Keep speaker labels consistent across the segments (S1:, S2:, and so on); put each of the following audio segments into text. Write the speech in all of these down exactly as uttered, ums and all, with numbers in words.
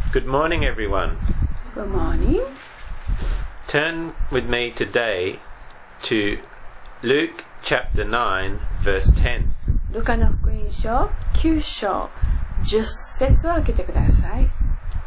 S1: Good morning, everyone.
S2: Good morning.
S1: Turn with me today to Luke chapter nine, verse ten.
S2: ルカの福音書きゅう章じゅっ節を開けてください。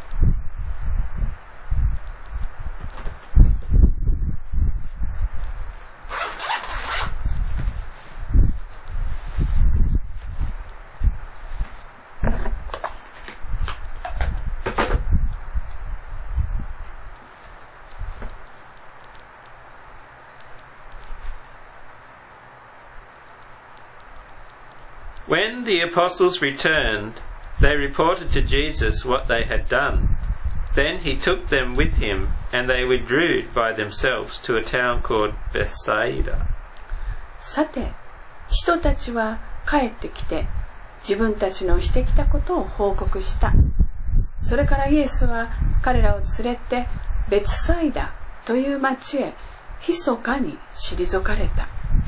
S1: When the apostles returned, they reported to Jesus what they had done. Then he took them with him, and they withdrew by themselves to a town called Bethsaida.
S2: さて、人たちは帰ってきて、自分たちのしてきたことを報告した。それからイエスは彼らを連れて、ベツサイダという町へ、密かに退かれた。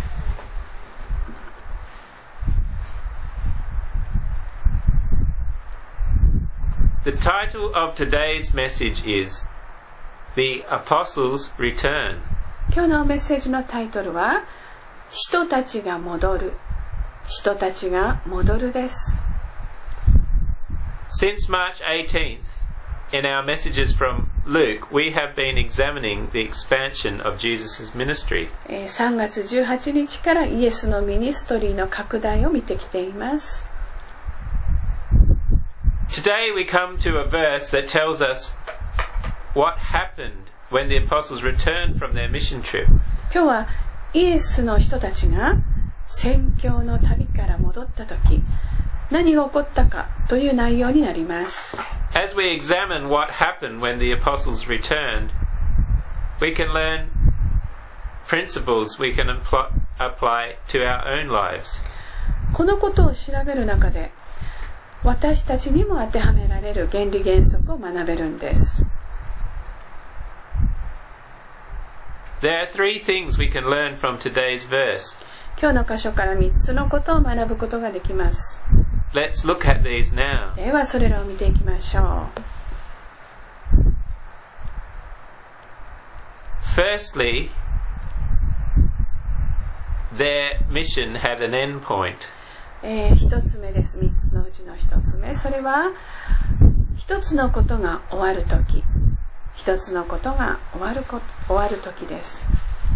S1: The title of today's message is The Apostles Return.
S2: 今日のメッセージのタイトルは、人たちが戻る。人たちが戻るです。
S1: Since March eighteenth, in our messages from Luke, we have been examining the expansion of Jesus' ministry.
S2: さんがつじゅうはちにちからイエスのミニストリーの拡大を見てきています。
S1: Today we come to a verse that tells us what happened when the apostles returned from their mission trip.
S2: 今日はイエスの人たちが宣教の旅から戻ったとき、何が起こったかという内容になります。
S1: As we examine what happened when the apostles returned, we can learn principles we can apply to our own lives.
S2: このことを調べる中で、私たちにも当てはめられる原理原則を学べるんです。
S1: There are three things we can learn from today's verse.
S2: 今日の箇所からみっつのことを学ぶことができます。
S1: Let's look at these now.
S2: ではそれらを見ていきましょ
S1: う。Firstly, their mission had an end point.
S2: えー、一つ目です。三つのうちの一つ目。それは、一つのことが終わるとき。一つのことが終わるこ、終わるときです。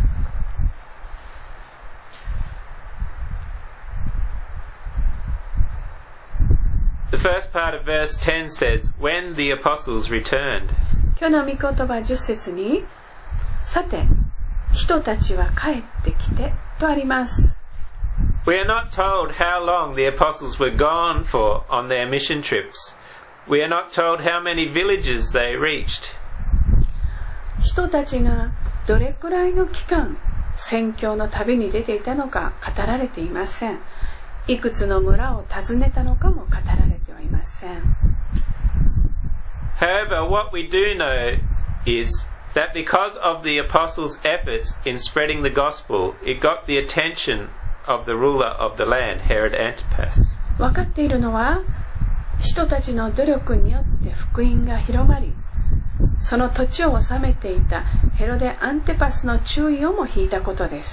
S1: The first part of verse ten says, When the apostles returned.
S2: 今日の御言葉じゅっ節に、さて、人たちは帰ってきてとあります。
S1: We are not told how long the apostles were gone for on their mission trips. We are not told how many villages they reached.
S2: 人たちがどれくらいの期間、宣教の旅に出ていたのか語られていません。いくつの村を訪ねたのかも語られてはいません。
S1: However, what we do know is that because of the apostles' efforts in spreading the gospel, it got the attention of the ruler of the land, Herod Antipas.
S2: 分かっているのは、人たちの努力によって福音が広まり、その土地を治めていたヘロデ・アンテパスの注意をも引いたことです。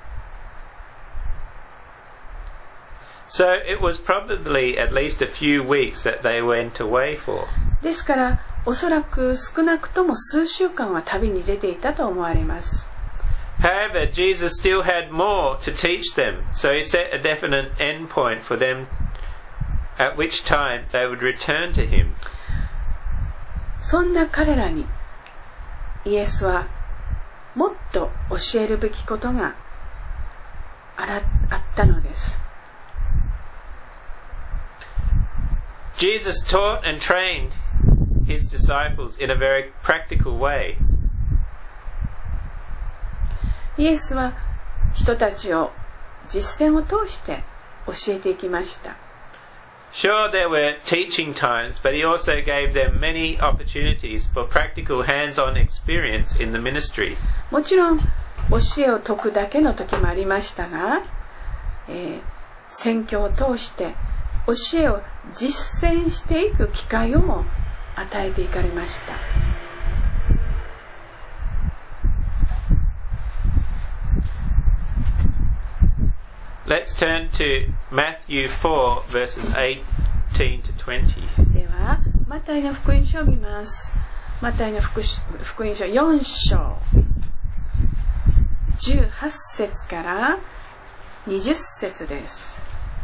S1: So it was probably at least a few weeks that they went away for.
S2: ですから、おそらく少なくとも数週間は旅に出ていたと思われます。
S1: However, Jesus still had more to teach them, so he set a definite end point for them, at which time they would return to him.
S2: そんな彼らに、イエスはもっと教えるべきことがあら、あったのです。
S1: Jesus taught and trained his disciples in a very practical way.
S2: イエスは人たちを実践を通して教えていきました。
S1: Sure, there were teaching times, but he also gave them many opportunities for practical hands-on experience in the ministry.
S2: もちろん教えを説くだけの時もありましたが、えー、宣教を通して教えを実践していく機会をも与えていかれました。
S1: Let's turn to Matthew four, verses eighteen to twenty.
S2: では、マタイの福音書を見ます。マタイの福音書よん章、じゅうはち節からにじゅっ節です。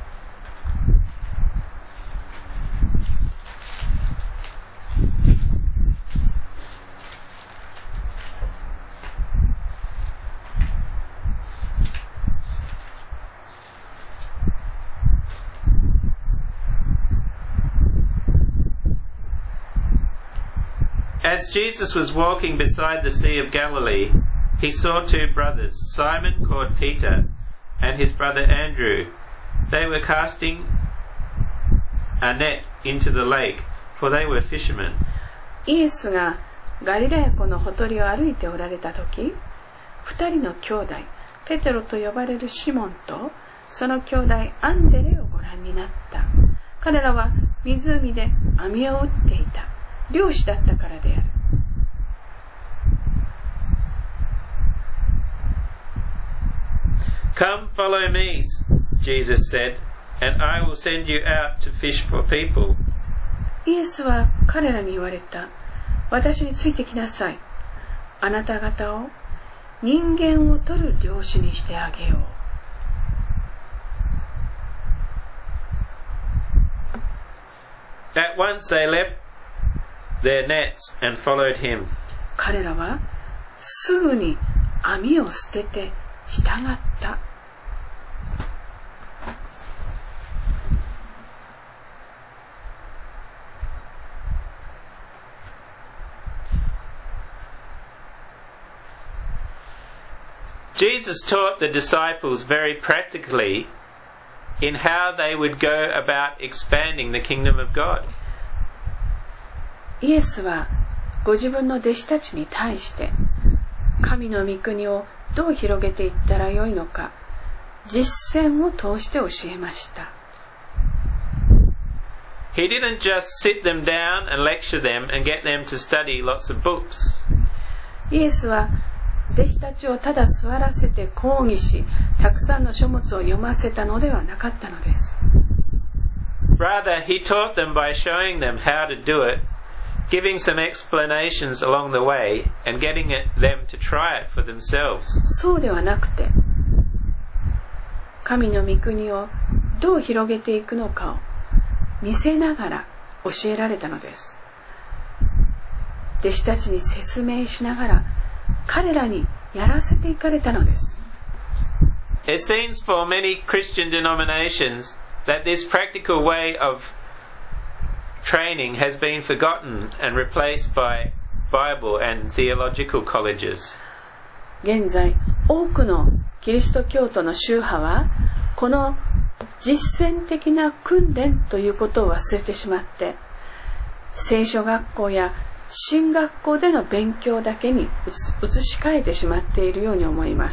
S1: As Jesus was walking beside the Sea of Galilee, he saw two brothers, Simon called Peter, and his brother Andrew. They were casting a net into the lake, for they were fishermen.
S2: イエスがガリラヤ湖のほとりを歩いておられたとき、二人の兄弟、ペテロと呼ばれるシモンと、その兄弟アンデレをご覧になった。彼らは湖で網を打っていた。漁師だったからである。
S1: Come, follow me, Jesus said, and I will send you out to fish for people.
S2: イエスは彼らに言われた。私についてきなさい。あなた方を人間を取る漁師にしてあげよう。
S1: At once they left their nets and followed him.
S2: 彼らはすぐに網を捨てて従った。
S1: Jesus taught the disciples very practically in how they would go about expanding the kingdom of God.
S2: イエスはご自分の弟子たちに対して神の御国をどう広げていったらよいのか実践を通して教えました。
S1: He didn't just sit them down and lecture them and get them to study lots of books.
S2: イエスは弟子たちをただ座らせて講義したくさんの書物を読ませたのではなかったのです。
S1: Rather, he taught them by showing them how to do it, giving some explanations along the way, and getting it, them to try it for themselves.
S2: そうではなくて、神の御国をどう広げていくのかを見せながら教えられたのです。弟子たちに説明しながら彼らにやらせていかれたのです。
S1: It seems for many Christian denominations that this practical way of training has been forgotten and replaced by Bible and theological colleges.
S2: 現在、多くのキリスト教徒の宗派は、この実践的な訓練ということを忘れてしまって、聖書学校や神学校での勉強だけに移し替えてしまっているように思います。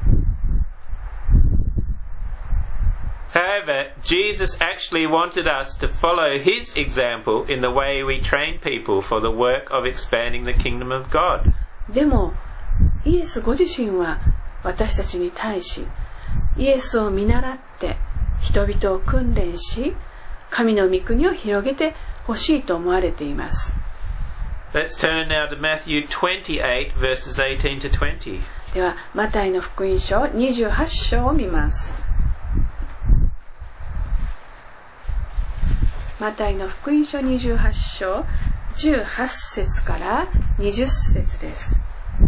S1: However, Jesus actually wanted us to follow his example in the way we train people for the work of expanding the kingdom of God.
S2: でも、イエスご自身は私たちに対し、イエスを見習って人々を訓練し、神の御国を広げてほしいと思われています。
S1: Let's turn now to Matthew twenty-eight, verses eighteen to twenty.
S2: では、マタイの福音書にじゅうはち章を見ます。マタイの福音書にじゅうはち章じゅうはち節からにじゅっ節です。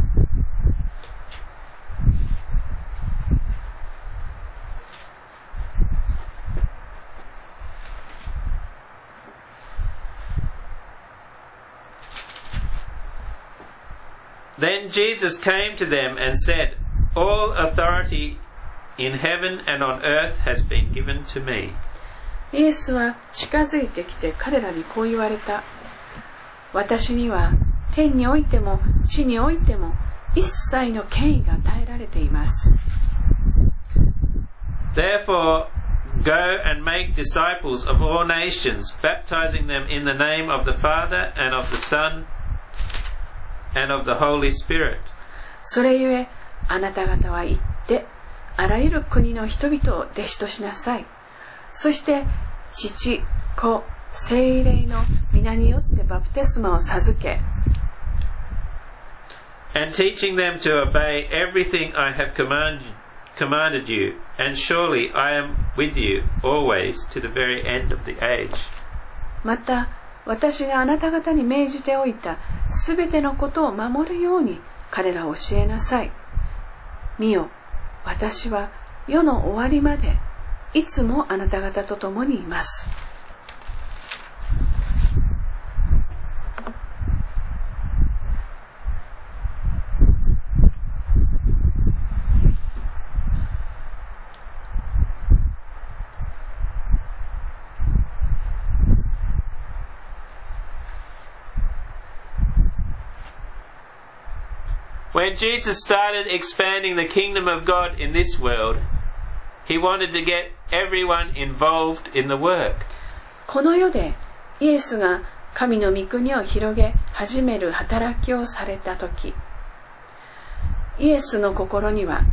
S1: Then Jesus came to them and said, All authority in heaven and on earth has been given to me.
S2: イエスは近づいてきて彼らにこう言われた。私には天においても地においても一切の権威が与えられています。
S1: Therefore, Go and make disciples of all nations, baptizing them in the name of the Father and of the Son and of the Holy Spirit.
S2: それゆえ、あなた方は行って、あらゆる国の人々を弟子としなさい。そして、父、子、聖霊の皆によってバプテスマを授け、
S1: And teaching them to obey everything I have commanded, commanded you, and surely I am with you always to the very end of the age.
S2: また、私があなた方に命じておいたすべてのことを守るように彼らを教えなさい。見よ、私は世の終わりまでいつもあなた方と共にいます。
S1: When Jesus started expanding the kingdom of God in this world, he wanted to get everyone involved in the work.
S2: この世でイエスが神の御国を広げ始める働きをされたとき、イエスの心には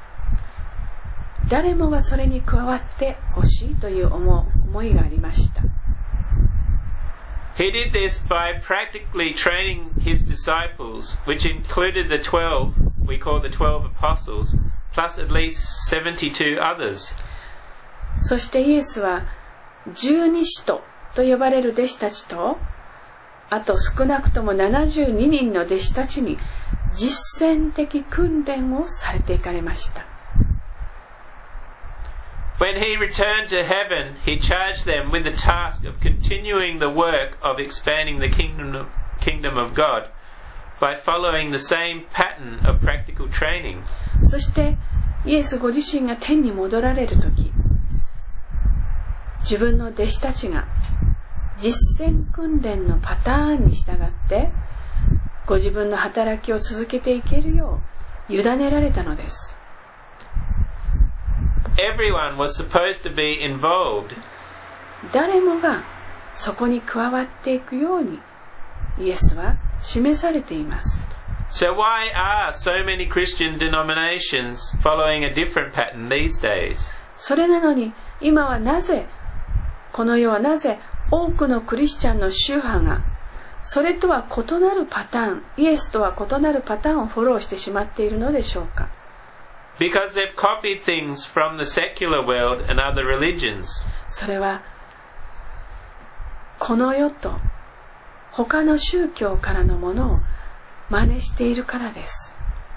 S2: 誰もがそれに加わってほしいという思いがありました。
S1: He did this by practically training his disciples, which included the twelve, we call the twelve apostles, plus at least seventy-two others.
S2: そしてイエスは十二使徒と呼ばれる弟子たちと、あと少なくともななじゅうににんの弟子たちに実践的訓練をされていかれました。
S1: When he returned to heaven, he charged them with the task of continuing the work of expanding the kingdom of, kingdom of God by following the same pattern of practical training.
S2: そしてイエスご自身が天に戻られるとき、自分の弟子たちが実践訓練のパターンに従ってご自分の働きを続けていけるよう委ねられたのです。
S1: Everyone was supposed to be involved.
S2: 誰もがそこに加わっていくようにイエスは示されています。
S1: So why are so many Christian denominations following a different pattern these days?
S2: それなのに今はなぜ、この世はなぜ多くのクリスチャンの宗派がそれとは異なるパターン、イエスとは異なるパターンをフォローしてしまっているのでしょうか。
S1: Because they've copied things from the secular world and other religions.
S2: それはこの世と他の宗教からのものを真似しているからです。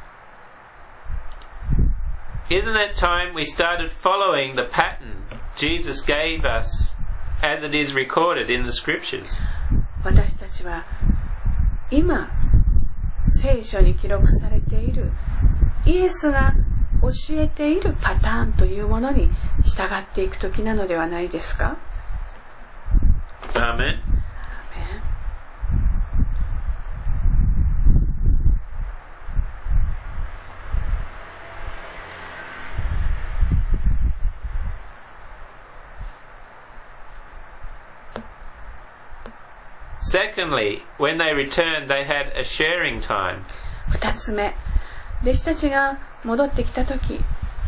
S1: Isn't it time we started following the pattern Jesus gave us as it is recorded in the scriptures?
S2: 私たちは今聖書に記録されているイエスが教えているパターンというものに従っていくときなのではないですか。
S1: アーメン。Secondly, when they returned, they had a sharing time.
S2: 二つ目、弟子たちが戻ってきたとき、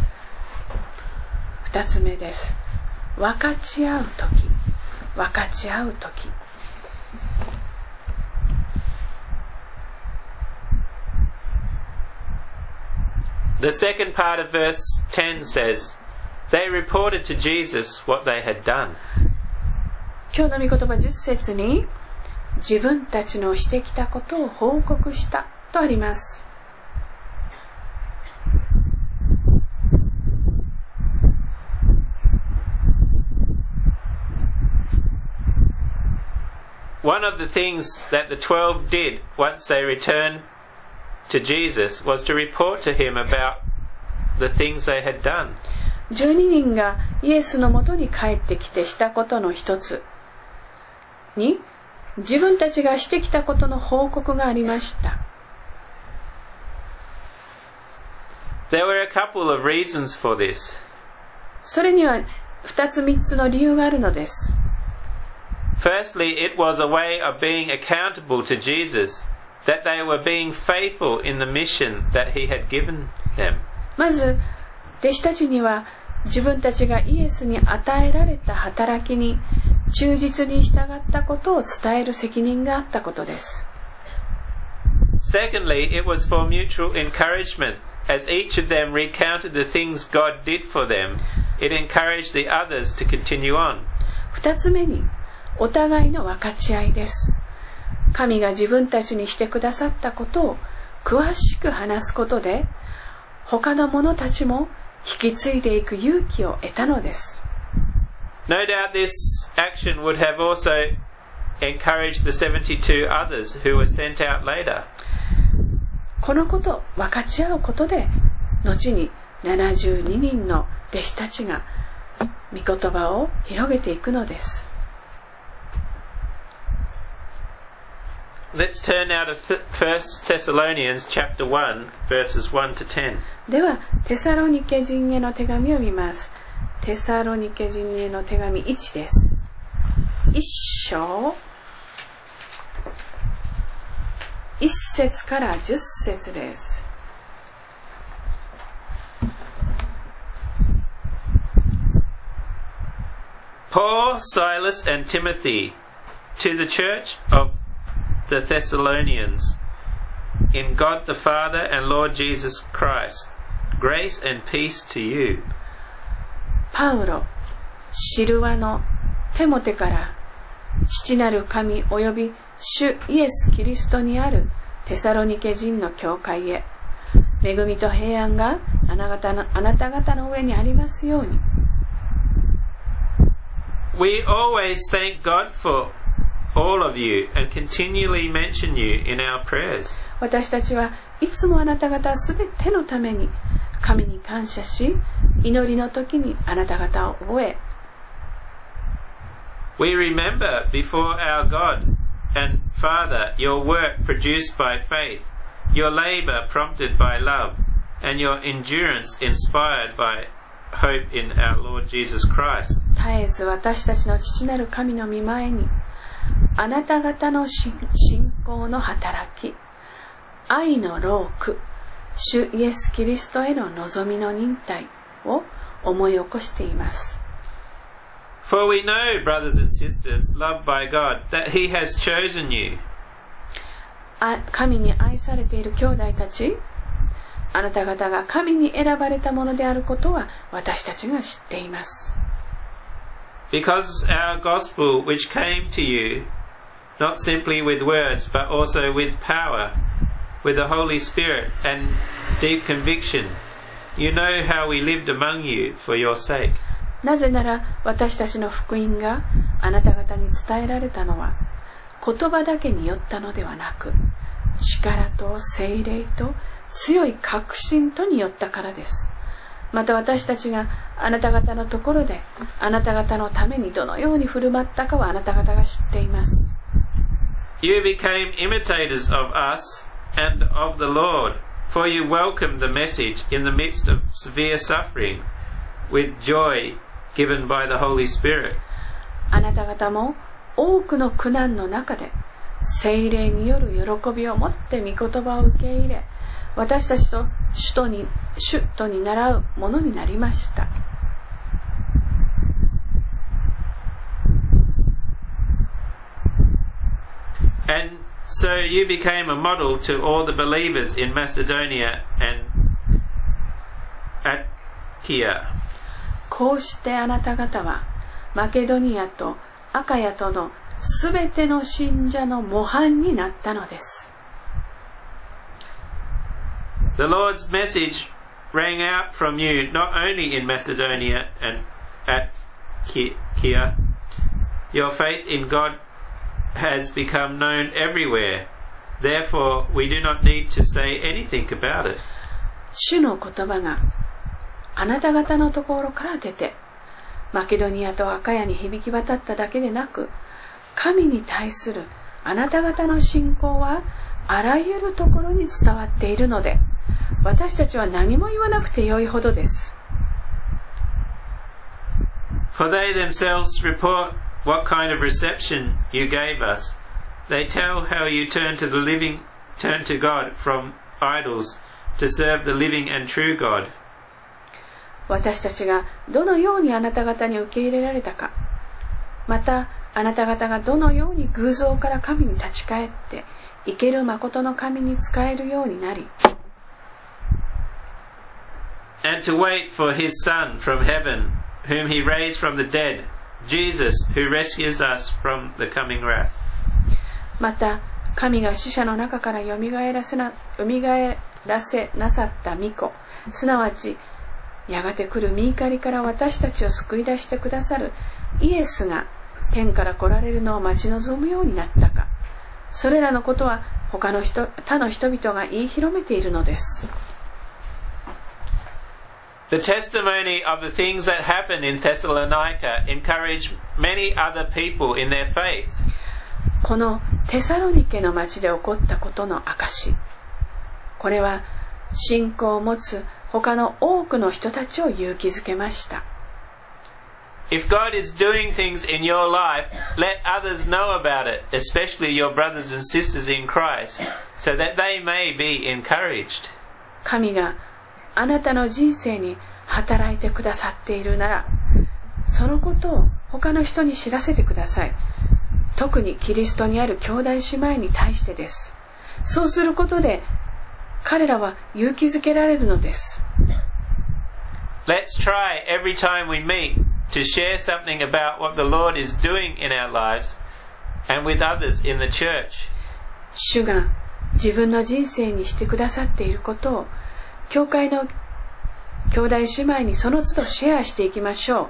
S2: 二つ目です。分かち合うとき、分かち合うとき。
S1: The second part of verse ten says, they reported to Jesus what they had done.
S2: 今日の御言葉十節に、自分たちのしてきたことを報告したとあります。
S1: One of the things that the twelve did once they returned to Jesus was to report to him about the things they had done.
S2: じゅうににんがイエスのもとに帰ってきてしたことの一つに、自分たちがしてきたことの報告がありました。
S1: There were a couple of reasons for this.
S2: それには二つ三つの理由があるのです。
S1: Firstly, it was a way of being accountable to Jesus, that they were being faithful in the mission that he had given them.
S2: まず、弟子たちには自分たちがイエスに与えられた働きに忠実に従ったことを伝える責任があったことです。
S1: Secondly, it was for mutual encouragement. As each of them recounted the things God did for them, it encouraged the others to continue on.
S2: 二つ目に、お互いの分かち合いです。神が自分たちにしてくださったことを詳しく話すことで、他の者たちも引き継いでいく勇気を得たのです。
S1: No doubt this action would have also encouraged the seventy-two others who were sent out later.
S2: このこと、分かち合うことで、後にななじゅうににんの弟子たちが御言葉を広げていくのです。
S1: Let's turn now to First Thessalonians chapter one, verses one to ten.
S2: では、テサロニケ人への手紙を見ます。テサロニケ人への手紙いちです。一章、一節から十節です。
S1: Paul, Silas, and Timothy, to the church of the Thessalonians, in God the Father and Lord Jesus Christ, grace and peace to you.
S2: パウロ、シルワのテモテから父なる神および主イエス・キリストにあるテサロニケ人の教会へ、恵みと平安があなたの、あなた方の上にありますように。
S1: We always thank God for all of you and continually mention you in our prayers.
S2: 私たちはいつもあなた方すべてのために神に感謝し、祈りの時にあなた方を覚え、
S1: We remember before our God and Father your work produced by faith, your labor prompted by love, and your endurance inspired by hope in our Lord Jesus Christ.
S2: 絶えず私たちの父なる神の御前に、あなた方の信仰の働き、愛の労苦、主イエス・キリストへの望みの忍耐を思い起こしています。
S1: For we know, brothers and sisters, loved by God, that He has chosen you.
S2: 神に愛されている兄弟たち、あなた方が神に選ばれたものであることは私たちが知っています。
S1: Because our gospel which came to you, not simply with words, but also with power, with the Holy Spirit and deep conviction, you know how we lived among you for your sake.
S2: なぜなら私たちの福音があなた方に伝えられたのは言葉だけによったのではなく、力と聖霊と強い確信とによったからです。また私たちがあなた方のところであなた方のためにどのように振る舞ったかはあなた方が知っています。
S1: You became imitators of us and of the Lord, for you welcomed the message in the midst of severe suffering with joy given by the Holy Spirit.
S2: あなた方も多くの苦難の中で聖霊による喜びを持って御言葉を受け入れ、私たちと主とに主とに倣うものになりました。
S1: And so you became a model to all the believers in Macedonia and Achaia.
S2: こうしてあなた方はマケドニアとアカヤとのすべての信者の模範になったのです。
S1: The Lord's message rang out from you not only in Macedonia and Achaia. Your faith in God has become known everywhere. Therefore, we do not need to say anything about it.
S2: 主の言葉があなた方のところから出て、マケドニアとアカヤに響き渡っただけでなく、神に対するあなた方の信仰はあらゆるところに伝わっているので、私たちは何も言わなくてよいほどです。
S1: For they themselves report what kind of reception you gave us. They tell how you turned to the living, turned to God from idols to serve the living and true God.
S2: 私たちがどのようにあなた方に受け入れられたか、またあなた方がどのように偶像から神に立ち返って生ける誠の神に仕えるようになり、
S1: And to wait for his Son from heaven, whom he raised from the dead, Jesus, who rescues us from the coming wrath.
S2: また神が死者の中からよみがえらせな、よみがえらせなさった御子、すなわちやがて来る御怒りから私たちを救い出してくださるイエスが天から来られるのを待ち望むようになったか。それらのことは他の人、他の人々が言い広めているのです。
S1: The testimony of the things that happened in Thessalonica encouraged many other people in their faith.
S2: このテサロニケの町で起こったことの証。これは信仰を持つ他の多くの人たちを勇気づけました。
S1: If God is doing things in your life, let others know about it, especially your brothers and sisters in Christ, so that they may be encouraged.
S2: 神があなたの人生に働いてくださっているなら、そのことを他の人に知らせてください。特にキリストにある兄弟姉妹に対してです。そうすることで彼らは勇気づけられるのです。
S1: Let's try every time we meet to share something about what the Lord is doing in our lives and with others in the church.
S2: 主が自分の人生にしてくださっていることを教会の兄弟姉妹にその都度シェアしていきましょう。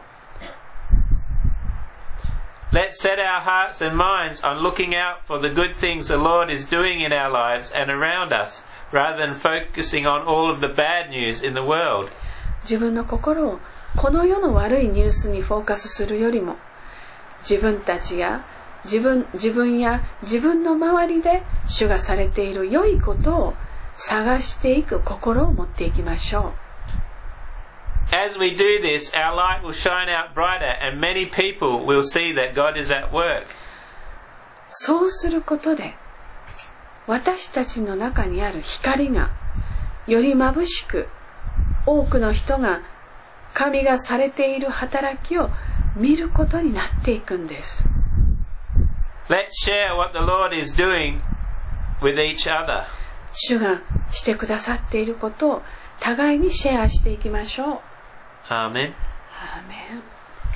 S1: Let's set our hearts and minds on looking out for the good things the Lord is doing in our lives and around us, rather than focusing on all of the bad news in the world.
S2: 自分の心をこの世の悪いニュースにフォーカスするよりも、自分たちや自分、自分や自分の周りで主がされている良いことを探していく心を持っていきましょう。
S1: As we do this, our light will shine out brighter and many people will see that God is at work.
S2: そうすることで、私たちの中にある光がより眩しく、多くの人が神がされている働きを見ることになっていくんです。
S1: Let's share what the Lord is doing with each other.
S2: 主がしてくださっていることを互いにシェアしていきましょう。
S1: アーメン。
S2: アーメン。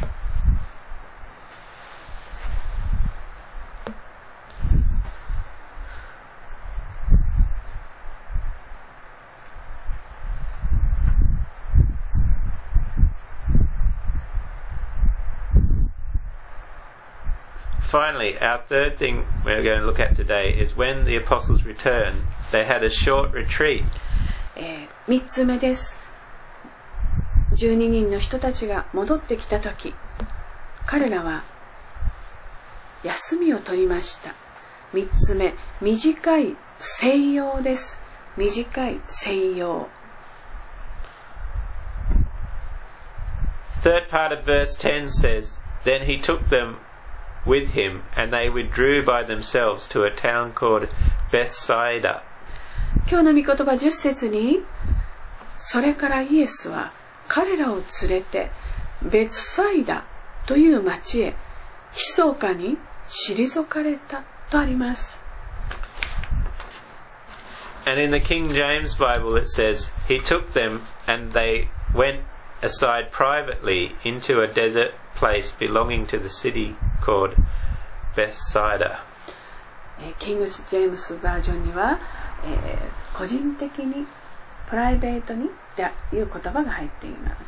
S1: Finally, our third thing we're going to look at today is when the apostles returned, they had a short retreat.
S2: えー、三つ目です。十二人の人たちが戻ってきたとき、彼らは休みを取りました。三つ目、短い静養です。短い静養。
S1: Third part of verse ten says, Then he took them with him, and they withdrew by themselves to a town called Bethsaida.
S2: 今日の御言葉十節に、それからイエスは彼らを連れてベツサイダという町へ密かに退かれたとあります。
S1: And in the King James Bible it says, He took them and they went aside privately into a desert place belonging to the city called Bethsaida.
S2: キングス・ジェームスバージョンには、えー、個人的にプライベートにという言葉が入っています。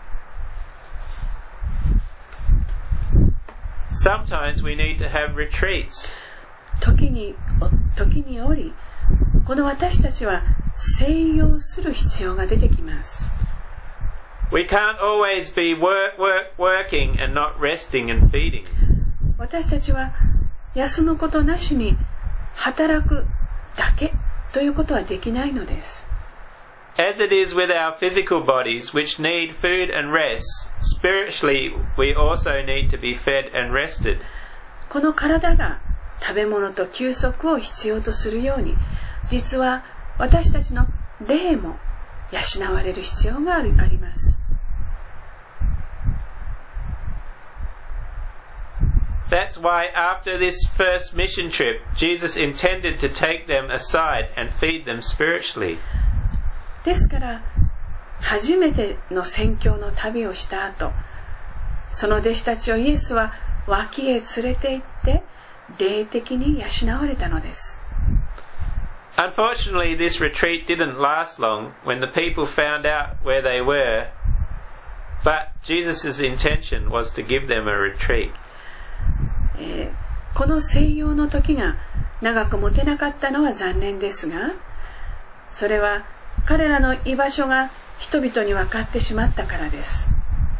S1: Sometimes we need to have retreats.
S2: 時に時におり、この私たちは静養する必要が出てきます。
S1: We can't always be work, work, working and not resting and feeding.
S2: 私たちは休むことなしに働くだけということはできないのです。
S1: As it is with our physical bodies, which need food and rest, spiritually we also need to be fed and rested.
S2: この体が食べ物と休息を必要とするように、実は私たちの霊も養われる必要があります。
S1: That's why after this first mission trip, Jesus intended to take them aside and feed them spiritually.
S2: ですから、初めての宣教の旅をした後、その弟子たちをイエスは脇へ連れて行って、霊的に養われたのです。
S1: Unfortunately, this retreat didn't last long when the people found out where they were, but Jesus' intention was to give them a retreat.
S2: えー、この静養の時が長く持てなかったのは残念ですが、それは彼らの居場所が人々に分かってしまったからです。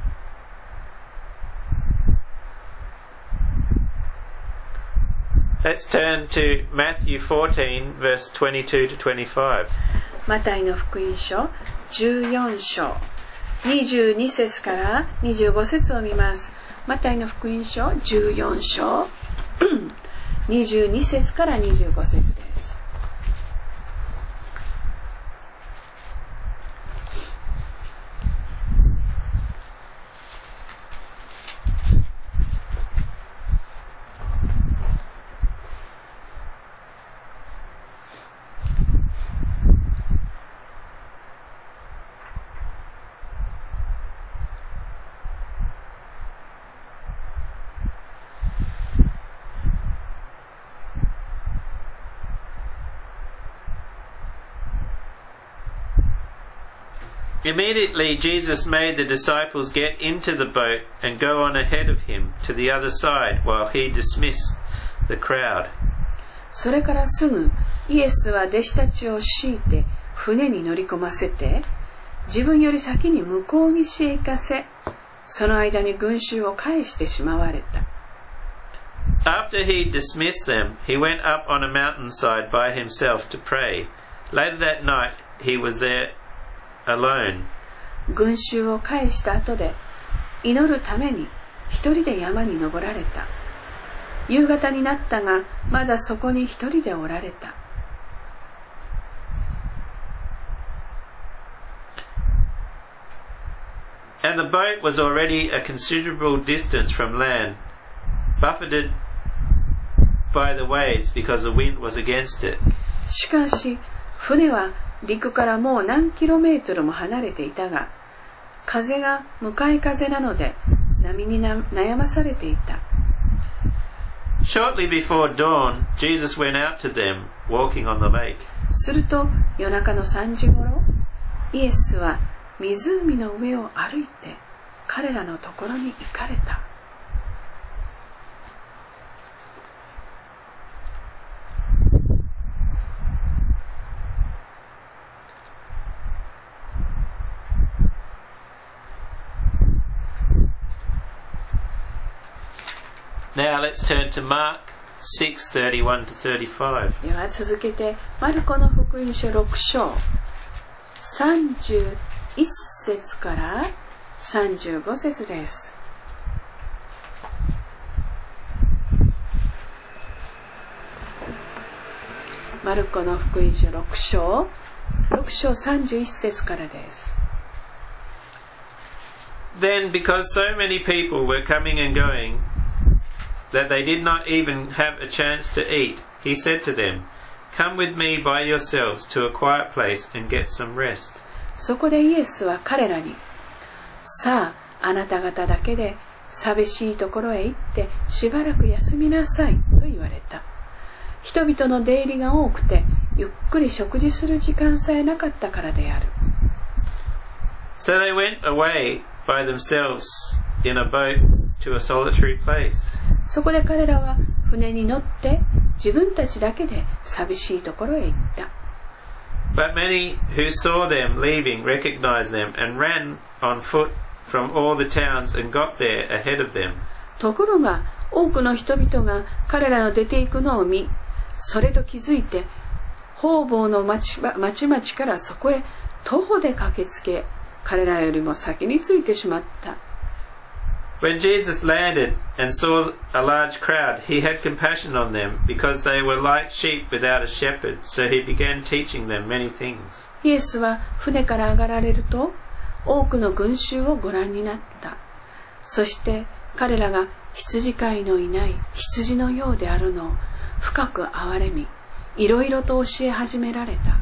S1: Let's turn to Matthew fourteen, verse twenty-two to twenty-five.
S2: マタイの福音書じゅうよん章にじゅうに節からにじゅうご節を見ます。マタイの福音書じゅうよん章にじゅうに節からにじゅうご節です。
S1: Immediately Jesus made the disciples get into the boat and go on ahead of him to the other side while he dismissed the crowd.
S2: それからすぐイエスは弟子たちを強いて船に乗り込ませて、自分より先に向こう岸へ行かせ、その間に群衆を返してしまわれた。
S1: After he dismissed them, he went up on a mountainside by himself to pray. Later that night, he was there alone.
S2: 群衆を返した後で祈るために一人で山に登られた。夕方になったがまだそこに一人でおられた。
S1: And the boat was already a considerable distance from land, buffeted by the waves because the wind was against it.
S2: しかし船は陸からもう何キロメートルも離れていたが、風が向かい風なので波に悩まされていた。
S1: Shortly before dawn, Jesus went out to them, walking on the lake.
S2: すると夜中のさんじごろ、イエスは湖の上を歩いて彼らのところに行かれた。
S1: Now let's turn to Mark six thirty-one to thirty-five.
S2: では続けてマルコの福音書ろく章さんじゅういち節からさんじゅうご節です。マルコの福音書ろく章ろく章さんじゅういち節からです。
S1: Then, because so many people were coming and going, that they did not even have a chance to eat, he said to them, Come with me by yourselves to a quiet place and get some rest.
S2: そこでイエスは彼らに、さあ、あなた方だけで寂しいところへ行ってしばらく休みなさいと言われた。人々の出入りが多くて、ゆっくり食事する時間さえなかったからである。
S1: So they went away by themselves in a boat to a solitary place.
S2: そこで彼らは船に乗って自分たちだけで寂しいところへ行った。
S1: But many who saw them leaving recognized them and ran on foot from all the towns and got there ahead of them.
S2: ところが多くの人々が彼らの出ていくのを見、それと気づいて方々の町々からそこへ徒歩で駆けつけ、彼らよりも先に着いてしまった。
S1: When Jesus landed and saw a large crowd, he had compassion on them because they were like sheep without a shepherd, so he began teaching them many things.
S2: イエスは船から上がられると、多くの群衆をご覧になった。そして彼らが羊飼いのいない羊のようであるのを深く憐れみ、いろいろと教え始められた。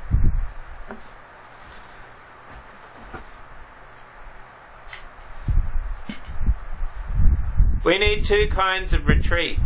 S1: We need two kinds of retreats.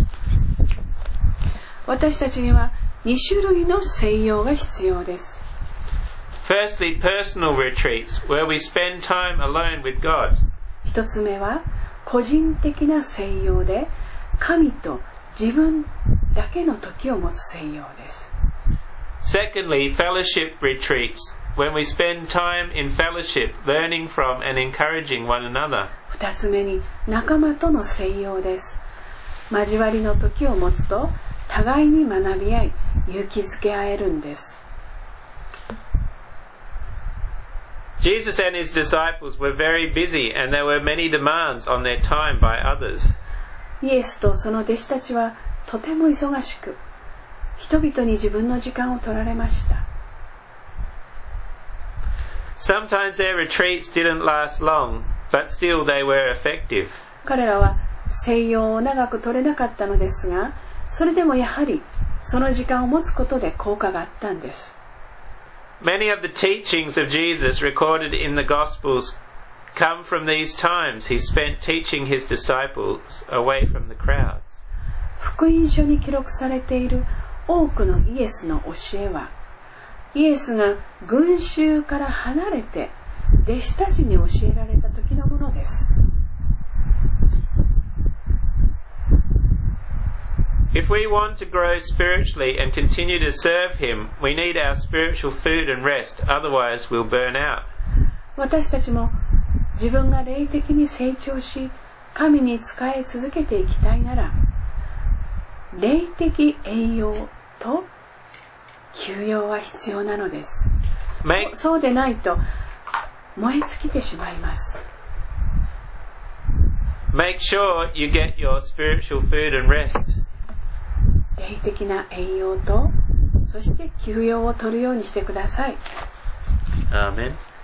S2: 私たちにはに種類の静養が必要です。
S1: Firstly, personal retreats, where we spend time alone with God.
S2: 一つ目は個人的な静養で、神と自分だけの時を持つ静養です。
S1: Secondly, fellowship retreats, when we spend time in fellowship, learning from and encouraging one another.
S2: 二つ目に仲間との静養です。交わりの時を持つと、互いに学び合い、勇気づけ合えるんです。
S1: Jesus and his disciples were very busy and there were many demands on their time by others.
S2: イエスとその弟子たちはとても忙しく、人々に自分の時間を取られました。
S1: Sometimes their retreats didn't last long, but still they were effective.
S2: 彼らは静養を長く取れなかったのですが、それでもやはりその時間を持つことで効果があったんです。
S1: Many of the teachings of Jesus recorded in the Gospels come from these times he spent teaching his disciples away from the crowds.
S2: 福音書に記録されている多くのイエスの教えは、イエスが群衆から離れて弟子たちに教えられた時のものです。
S1: If we want to grow spiritually and continue to serve him, we need our spiritual food and rest, otherwise we'll burn out.
S2: 私たちも自分が霊的に成長し、神に仕え続けていきたいなら、霊的栄養と休養は必要なのです。
S1: Make,
S2: そうでないと燃え尽きてしまいます。
S1: make sure you get your spiritual food and rest.
S2: 霊的な栄養と、そして休養を取るようにしてください。
S1: Amen.